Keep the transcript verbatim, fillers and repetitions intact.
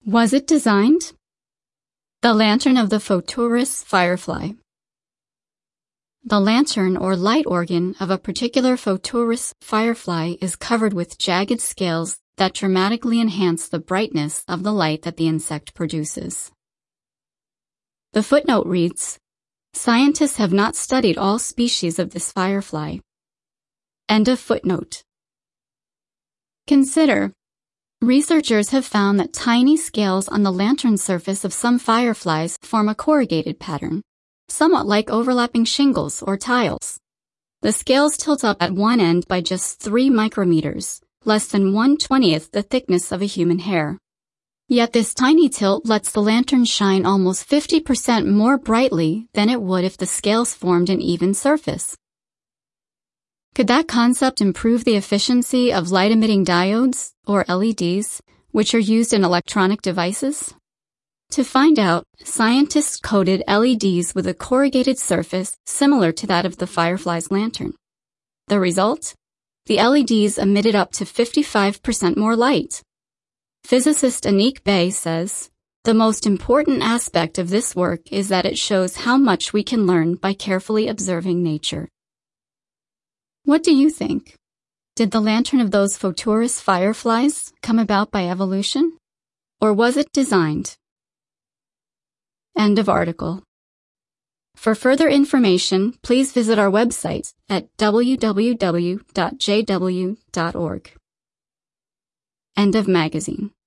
Was it designed? The lantern of the Photuris firefly. The lantern or light organ of a particular Photuris firefly is covered with jagged scales that dramatically enhance the brightness of the light that the insect produces. The footnote reads, "Scientists have not studied all species of this firefly." End of footnote. Consider, researchers have found that tiny scales on the lantern surface of some fireflies form a corrugated pattern, somewhat like overlapping shingles or tiles. The scales tilt up at one end by just three micrometers, less than one twentieth the thickness of a human hair. Yet this tiny tilt lets the lantern shine almost fifty percent more brightly than it would if the scales formed an even surface. Could that concept improve the efficiency of light-emitting diodes, or L E Ds, which are used in electronic devices? To find out, scientists coated L E Ds with a corrugated surface similar to that of the firefly's lantern. The result? The L E Ds emitted up to fifty-five percent more light. Physicist Anik Bey says, "The most important aspect of this work is that it shows how much we can learn by carefully observing nature." What do you think? Did the lantern of those Photuris fireflies come about by evolution? Or was it designed? End of article. For further information, please visit our website at w w w dot j w dot org. End of magazine.